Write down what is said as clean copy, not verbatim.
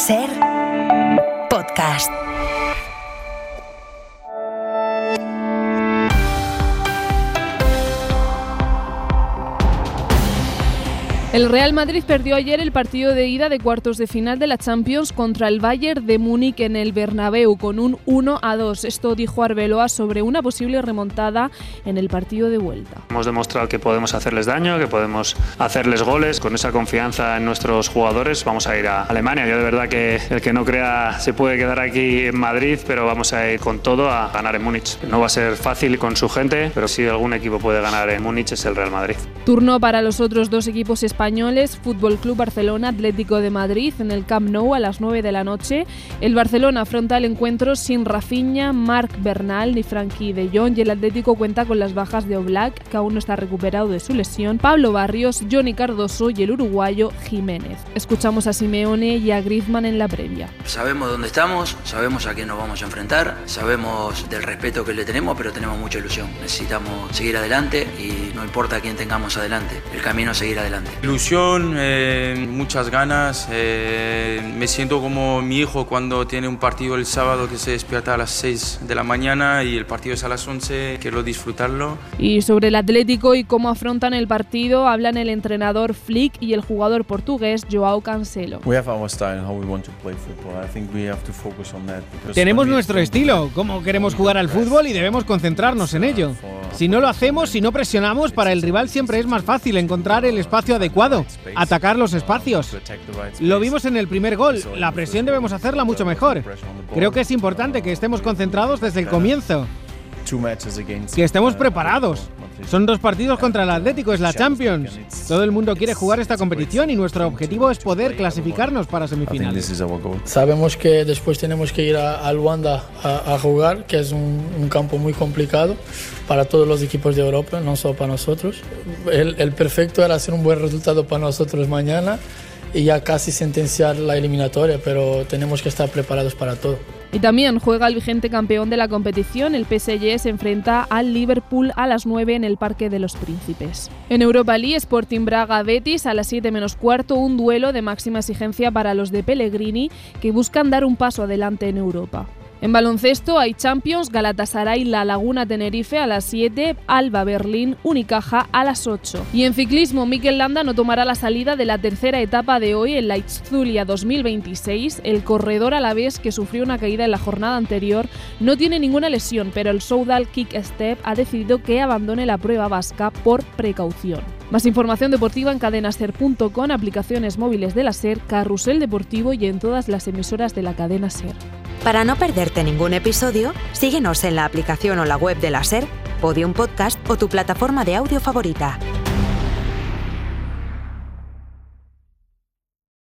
SER Podcast. El Real Madrid perdió ayer el partido de ida de cuartos de final de la Champions contra el Bayern de Múnich en el Bernabéu con un 1-2. Esto dijo Arbeloa sobre una posible remontada en el partido de vuelta. Hemos demostrado que podemos hacerles daño, que podemos hacerles goles. Con esa confianza en nuestros jugadores vamos a ir a Alemania. Yo de verdad que el que no crea se puede quedar aquí en Madrid, pero vamos a ir con todo a ganar en Múnich. No va a ser fácil con su gente, pero si algún equipo puede ganar en Múnich es el Real Madrid. Turno para los otros dos equipos españoles, Fútbol Club Barcelona, Atlético de Madrid, en el Camp Nou a las 9 de la noche. El Barcelona afronta el encuentro sin Rafinha, Marc Bernal ni Frenkie de Jong, y el Atlético cuenta con las bajas de Oblak, que aún no está recuperado de su lesión, Pablo Barrios, Johnny Cardoso y el uruguayo Jiménez. Escuchamos a Simeone y a Griezmann en la previa. Sabemos dónde estamos, sabemos a quién nos vamos a enfrentar, sabemos del respeto que le tenemos, pero tenemos mucha ilusión. Necesitamos seguir adelante y no importa a quién tengamos adelante, el camino es seguir adelante. Ilusión, muchas ganas, me siento como mi hijo cuando tiene un partido el sábado que se despierta a las 6 de la mañana y el partido es a las 11, quiero disfrutarlo. Y sobre el Atlético y cómo afrontan el partido hablan el entrenador Flick y el jugador portugués Joao Cancelo. Tenemos nuestro estilo, cómo queremos jugar al fútbol y debemos concentrarnos en ello. Si no lo hacemos, si no presionamos, para el rival siempre es más fácil encontrar el espacio adecuado, atacar los espacios. Lo vimos en el primer gol, la presión debemos hacerla mucho mejor. Creo que es importante que estemos concentrados desde el comienzo, que estemos preparados. Son 2 partidos contra el Atlético, es la Champions. Todo el mundo quiere jugar esta competición y nuestro objetivo es poder clasificarnos para semifinales. Sabemos que después tenemos que ir a Luanda a jugar, que es un campo muy complicado para todos los equipos de Europa, no solo para nosotros. El perfecto era hacer un buen resultado para nosotros mañana y ya casi sentenciar la eliminatoria, pero tenemos que estar preparados para todo. Y también juega el vigente campeón de la competición, el PSG se enfrenta al Liverpool a las 9 en el Parque de los Príncipes. En Europa League, Sporting Braga-Betis a las 7 menos cuarto, un duelo de máxima exigencia para los de Pellegrini que buscan dar un paso adelante en Europa. En baloncesto hay Champions, Galatasaray La Laguna Tenerife a las 7, Alba Berlín Unicaja a las 8. Y en ciclismo, Mikel Landa no tomará la salida de la tercera etapa de hoy en la Itzulia 2026. El corredor alavés, que sufrió una caída en la jornada anterior, no tiene ninguna lesión, pero el Soudal Quick Step ha decidido que abandone la prueba vasca por precaución. Más información deportiva en cadenaser.com, aplicaciones móviles de la SER, Carrusel Deportivo y en todas las emisoras de la cadena SER. Para no perderte ningún episodio, síguenos en la aplicación o la web de la SER, Podium Podcast o tu plataforma de audio favorita.